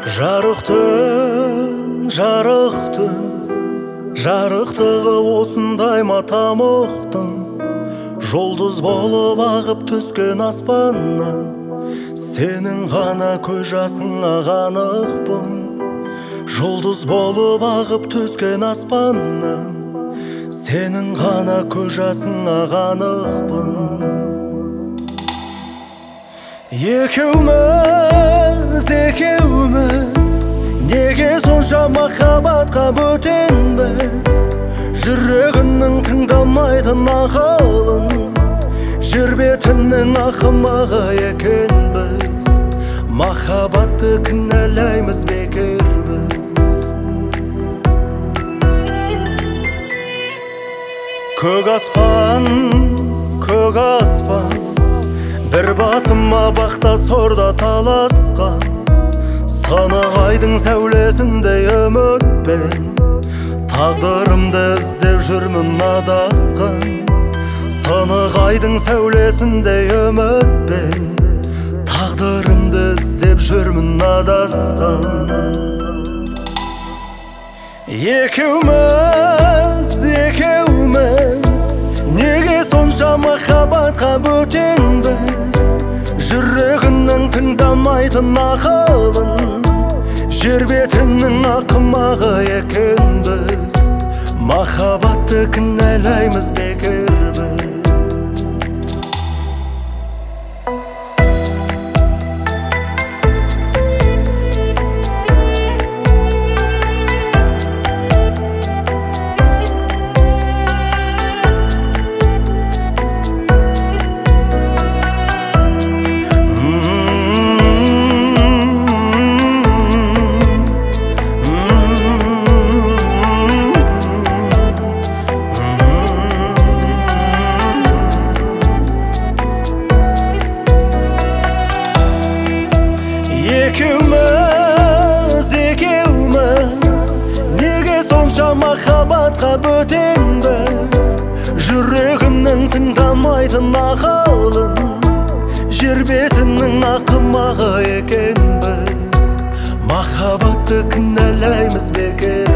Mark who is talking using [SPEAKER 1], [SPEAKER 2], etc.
[SPEAKER 1] Жарықтығы осындай ма тамұқтың, жұлдыз болып ағып түскен аспаннан, сенің ғана көз жасыңа қанықпын. Жұлдыз болып ағып түскен аспаннан, сенің ғана көз жасыңа қанықпын. Екеуміз неге сонша махаббатқа бөтенбіз? Жүрегінің тыңдамайтын ақылын, жер бетінің ақымағы екенбіз. Махаббатты кінәлаймыз бекер біз. Көк аспан, бір басыма бақта сорда таласқан, санық айдың сәулесіндей үмітпен тағдырымды іздеп жүрмін адасқан. Санық айдың сәулесіндей үмітпен тағдырымды іздеп жүрмін адасқан. Екеуміз неге сонша махаббатқа бөтенбіз? Жүрегінің тыңдамайтын ақылын, жер бетінің ақымағы екенбіз. Махаббатты кінәлаймыз бекер біз. Екеуміз неге сонша махаббатқа бөтенбіз? Жүрегімнің тыңдамайтын ақылын, жер бетінің ақымағы екенбіз. Махаббатты кінәлаймыз бекер.